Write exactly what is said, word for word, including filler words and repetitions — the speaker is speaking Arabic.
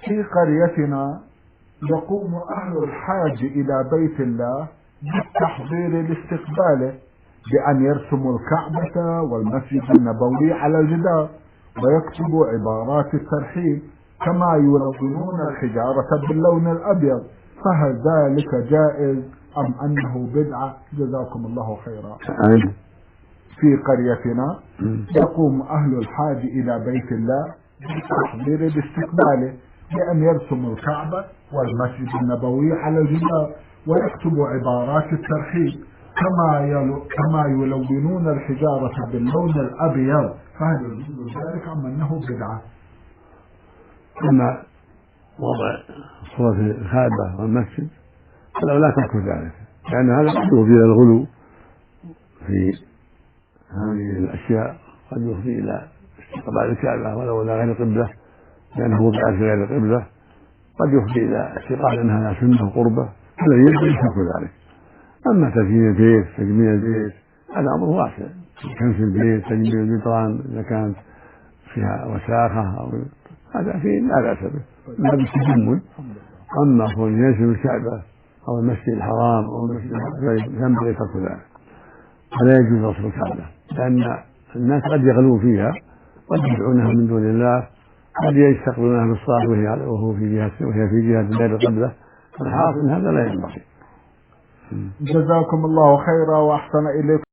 في قريتنا يقوم أهل الحاج إلى بيت الله بالتحضير لاستقباله بأن يرسموا الكعبة والمسجد النبوي على الجدار ويكتبوا عبارات الترحيب كما يلونون الحجارة باللون الأبيض، فهل ذلك جائز أم أنه بدعة؟ جزاكم الله خيرا. في قريتنا يقوم أهل الحاج إلى بيت الله بالتحضير لاستقباله بأن يرسموا الكعبة والمسجد النبوي على الجدار ويكتبوا عبارات الترحيب كما يلو كما يلونون الحجارة باللون الأبيض، فهل يجوز ذلك أم أنه بدعة؟ أما وضع صورة الكعبة والمسجد فلو لا ترك ذلك، لأن هذا قد يفضي إلى الغلو في هذه الأشياء، قد يفضي إلى استقبال الكعبة ولو إلى غير قبلة لأنه وضع في غير قبلة، قد يفضي إلى اعتقاد أنها سنة وقربة، الذي يجب ترك ذلك. أما تزيين البيت تجميل البيت هذا أمر واسع، كنس البيت تجميل الجدران إذا كانت فيها وساخة أو هذا فيه لا بأس به ما بالتجمل. أما كون ينسب الكعبة أو المسجد الحرام أو المسجد ينبغي ترك ذلك، فلا يجوز رسم الكعبة، لأن الناس قد يغلون فيها قد يدعونها من دون الله، قد يستقبلونها بالصلاة وهي وهو في جهة وهي في جهة غير القبلة، الحاصل هذا لا ينبغي. جزاكم الله خيرا وأحسن إليكم.